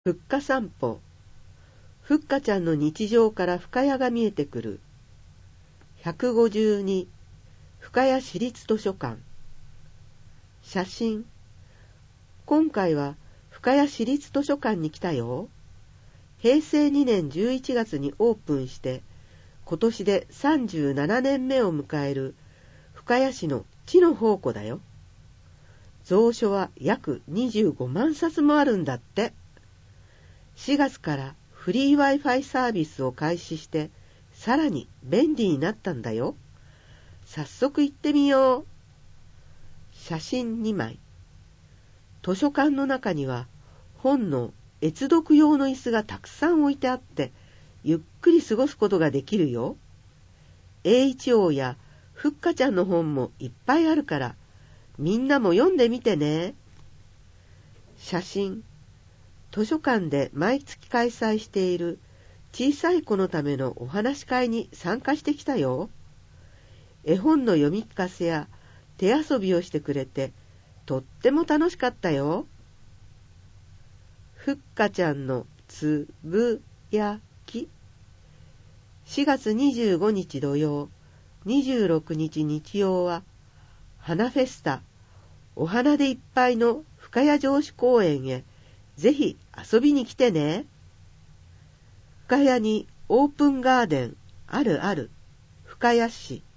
ふっか散歩。ふっかちゃんの日常から深谷が見えてくる。152、深谷市立図書館。写真。今回は深谷市立図書館に来たよ。平成2年11月にオープンして、今年で37年目を迎える深谷市の知の宝庫だよ。蔵書は約25万冊もあるんだって。4月からフリー Wi-Fi サービスを開始して、さらに便利になったんだよ。早速行ってみよう。写真2枚。図書館の中には本の閲読用の椅子がたくさん置いてあって、ゆっくり過ごすことができるよ。栄一王やふっかちゃんの本もいっぱいあるから、みんなも読んでみてね。写真。図書館で毎月開催している小さい子のためのお話し会に参加してきたよ。絵本の読み聞かせや手遊びをしてくれて、とっても楽しかったよ。ふっかちゃんのつぶやき。4月25日土曜、26日日曜は、花フェスタ、お花でいっぱいの深谷城址公園へ、ぜひ遊びに来てね。深谷にオープンガーデンあるある、深谷市。